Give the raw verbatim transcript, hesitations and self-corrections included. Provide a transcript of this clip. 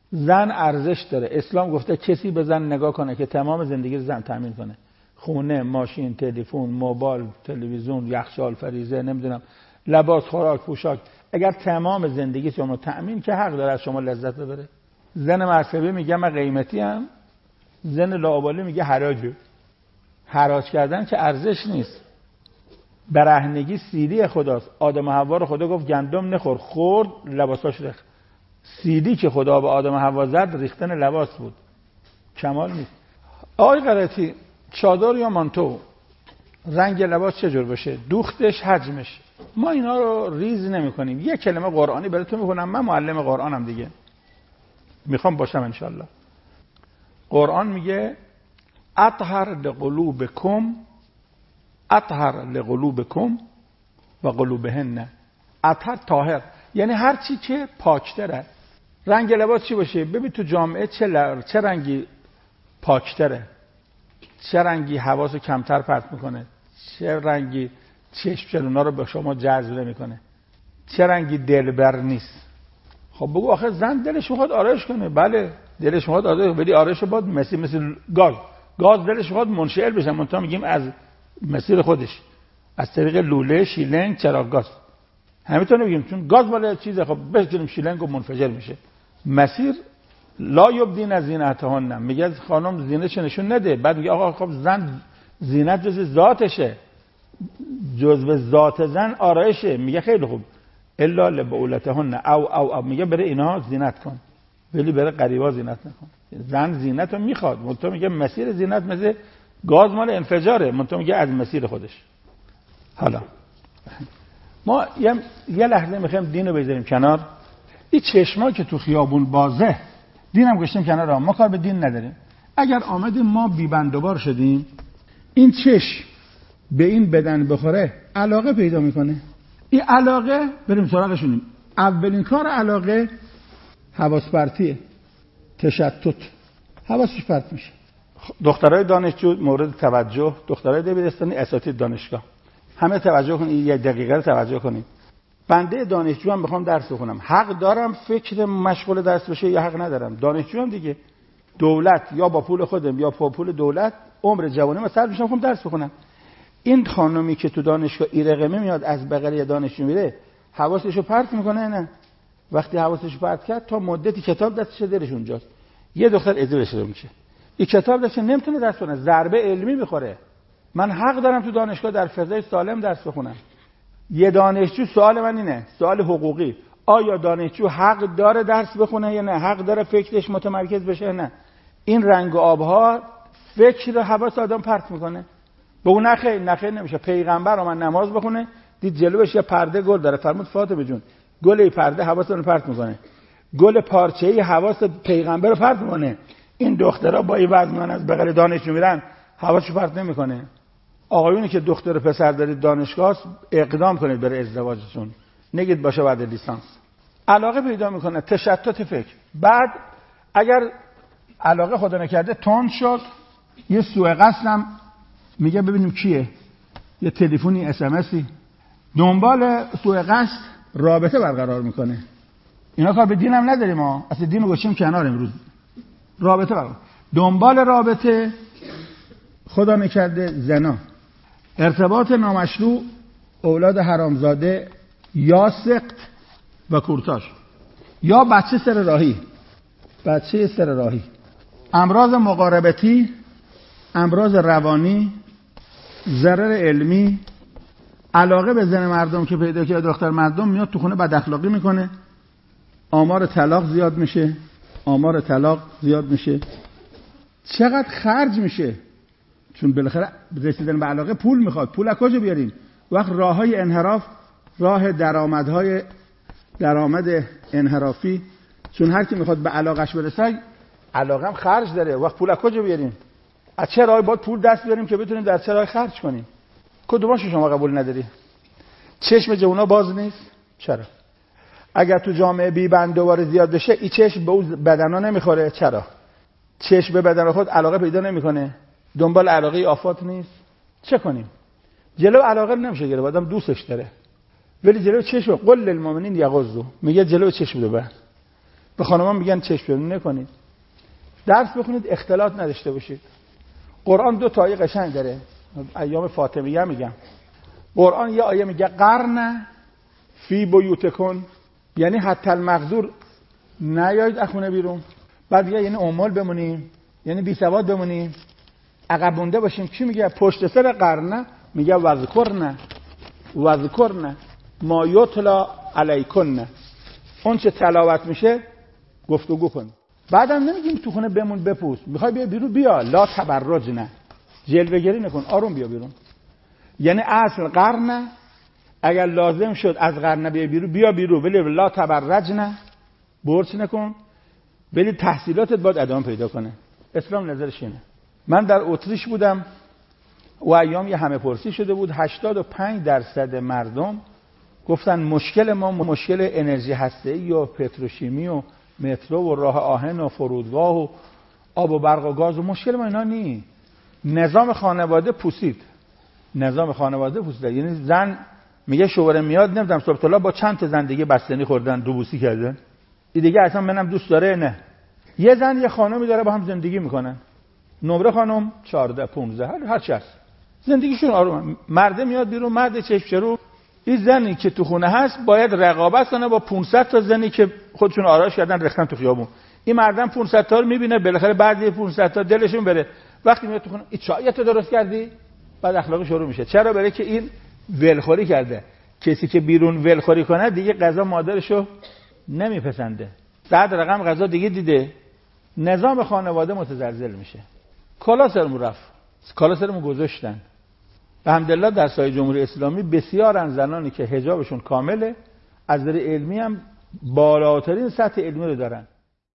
زن ارزش داره. اسلام گفته کسی به زن نگاه کنه که تمام زندگی زن تامین کنه. خونه، ماشین، تلفن، موبایل، تلویزیون، یخچال، فریزر، نمیدونم لباس، خوراک، پوشاک. اگر تمام زندگی شما تامین که حق داره از شما لذت ببره. زن مذهبی میگه من قیمتی ام، زن لاابالی میگه حراجه. حراج کردن که ارزش نیست. برهنگی سیدی خداست. آدم و حوا رو خدا گفت گندم نخور، خورد لباساش ریخت. سیدی که خدا به آدم و حوا زد ریختن لباس بود، کمال نیست. آقای قرائتی، چادر یا مانتو رنگ لباس چجور باشه؟ دوختش، حجمش. ما اینا رو ریز نمی کنیم. یه کلمه قرآنی براتون میخونم. من معلم قرآنم دیگه، میخوام باشم انشالله. قرآن میگه اطهر لقلوبکم اطهر لقلوبکم و قلوبهن. اطهر طاهر، یعنی هر چی که پاکتره. رنگ لباس چی باشه؟ ببین تو جامعه چه, ل... چه رنگی پاکتره، چه رنگی حواسو کمتر پرت میکنه، چه رنگی چشم چلونا رو به شما جذب نمیکنه، چه رنگی دلبر نیست. خب بگو آخه زن دلش میخواد آرایش کنه. بله دلش میخواد آرایش، ولی آرایش باید مثل مثل گاز گاز دلش میخواد منشعل بشه. منتها میگیم از مسیر خودش، از طریق لوله، شیلنگ، چراغ گاز. همینطور نمیگیم چون گاز مال چیزه خب بزنیم شیلنگ و منفجر میشه. مسیر لا یبدین زینتهن، میگه خانم زینتش نشون نده. بعد میگه آقا خب زن زینت جز ذاتشه، جزء ذات زن آرایشه. میگه خیلی خوب، الا لبعولتهن او او او میگه بره اینا زینت کن، ولی بره قریبا زینت نکن. زن زینت رو میخواد، منتها میگه مسیر زینت مثل گاز مال انفجاره، منتها میگه از مسیر خودش. حالا ما یه, یه لحظه میخوایم دین رو بذاریم کنار. این چشما که تو خیابون بازه، دینم گشتیم کنار، ما کار به دین نداریم. اگر آمدیم ما بی‌بندوبار شدیم، این چشم به این بدن بخوره علاقه پیدا میکنه. این علاقه بریم سراغشونیم. اولین کار علاقه حواس پرتیه، تشتت، حواسش پرت میشه. دخترای دانشجو مورد توجه، دخترای دبیرستانی، اساتید دانشگاه، همه توجه کنید، یک دقیقه رو توجه کنید. بنده دانشجو هم بخوام درس بخونم، حق دارم فکر مشغول درس بشه یا حق ندارم؟ دانشجو هم دیگه. دولت یا با پول خودم یا با پول دولت عمر جوانی ما صرف میشم بخوام درس بخونم. این خانومی که تو دانشگاه ایرقمه میاد از بغل یه دانشجو میره، حواسشو پرت میکنه؟ نه. وقتی حواسشو پرت کرد تا مدتی کتاب دستش دلش اونجاست. یه دختر ازدواج میشه، این کتاب دستش نمیتونه درس بخونه، ضربه علمی میخوره. من حق دارم تو دانشگاه در فضای سالم درس بخونم. یه دانشجو، سوال من اینه، سوال حقوقی، آیا دانشجو حق داره درس بخونه یا نه؟ حق داره فکرش متمرکز بشه؟ نه. این رنگ و آبها فکر و حواس آدم پرت میکنه. به اون نخیر نخیر نمیشه. پیغمبر رو من نماز بخونه، دید جلوش یه پرده گل داره، فرمود فاطمه جون گل این پرده حواسونو پرت میکنه، گل پارچه‌ای حواس پیغمبر رو پرت میکنه. این دخترها با این وزن از بغل دانشجو میرن، حواسشو پرت نمیکنه. آقایونی که دختر و پسر دارید دانشگاه، اقدام کنید برای ازدواجتون، نگید باشه بعد لیسانس. علاقه پیدا میکنه، تشتت فکر. بعد اگر علاقه خدا نکرده تند شد، یه سوء قصدم میگه ببینیم کیه، یه تلفنی، اس ام اسی، دنبال سوء قصد رابطه برقرار میکنه. اینا کار به دینم نداریم ما، اصلا دینو گوشیم کنار. امروز رابطه برقرار، دنبال رابطه، خدا نکرده زنا، ارتباط نامشروع، اولاد حرامزاده، یا سقط و کورتاژ، یا بچه سر راهی، بچه سر راهی، امراض مقاربتی، امراض روانی، ضرر علمی، علاقه به زن مردم که پیدا کرده، دختر مردم میاد تو خونه بد اخلاقی میکنه، آمار طلاق زیاد میشه، آمار طلاق زیاد میشه. چقدر خرج میشه؟ چون بالاخره رسیدن به علاقه پول میخواد. پول از کجا بیاریم؟ وقت راههای انحراف، راه درآمدهای درآمد انحرافی، چون هر کی میخواد به علاقش برسه، علاقه هم خرج داره. وقت پول از کجا بیاریم؟ از چه راهی باید پول دست بیاریم که بتونیم در چه راهی خرج کنیم؟ کدوماش شما قبول نداری؟ چشم جوونا باز نیست؟ چرا؟ اگر تو جامعه بی بندوبار زیاد بشه، این چشم به اون بدنا نمیخوره. چرا؟ چشم به بدن خود علاقه پیدا نمیکنه، دنبال علاقه آفات نیست. چه کنیم؟ جلو علاقه نمیشه گرفت، آدم دوستش داره، ولی جلو چشم قل للمؤمنین یغضوا، میگه جلو چشم ببر. به خانمان میگن چشم ببینی نکنید، درس بخونید اختلاط نداشته باشید. قرآن دو تا آیه قشنگ داره، ایام فاطمیه میگم. قرآن یه آیه میگه قرن فی بیوتکن، یعنی حتی المقدور نیایید از خونه بیرون. بعد میگه یعنی امال بمونیم، یعنی بی سواد بمونیم، عقب مونده باشیم. چی میگه پشت سر قرن؟ میگه وذکرن وذکرن ما یتلا علیکن، اون چه تلاوت میشه گفتگو کن. بعدم نمیگیم تو خونه بمون بپوس، میخوای بیا بیرون بیا، لا تبرجن، جلوه‌گری نکن، آروم بیا بیرون. یعنی اصل قرن اگر لازم شد از قرن بیا بیرون بیا بیرون، ولی لا تبرجن، برچ نکن، ولی تحصیلاتت باید ادامه پیدا کنه. اسلام نظرش اینه. من در اتریش بودم و ایام یه همه پرسی شده بود، هشتاد و پنج درصد مردم گفتن مشکل ما مشکل انرژی هسته‌ای و پتروشیمی و مترو و راه آهن و فرودگاه و آب و برق و گاز و مشکل ما اینا نی. نظام خانواده پوسید، نظام خانواده پوسید. یعنی زن میگه شوهر میاد نمیدونم صبح طلا با چند تا زن دیگه بستنی خوردن دوبوسی کردن، این دیگه اصلا منم دوست داره نه. یه زن یه خانمی داره با هم زندگی میکنن، نمره خانم چهارده پانزده هر هر چی هست، زندگیشون آرومه. مرد میاد بیرون، مرد چشم رو، این زنی که تو خونه هست باید رقابت کنه با پانصد تا زنی که خودشون آرایش کردن رختن تو خیابون. این مردم پانصد تا رو میبینه، بالاخره بعد پانصد تا دلشون بره. وقتی میاد تو خونه این چایت درست کردی، بعد اخلاقی شروع میشه. چرا؟ برای که این ولخوری کرده. کسی که بیرون ولخوری کنه دیگه غذا مادرشو نمیپسنده، بعد رقم غذا دیگه دیده، نظام خانواده متزلزل میشه. کلا سرمون رفت، کلا سرمون گذاشتن. الحمدلله در سایه جمهوری اسلامی بسیارن زنانی که حجابشون کامله، از نظر علمی هم بالاترین سطح علمی رو دارن.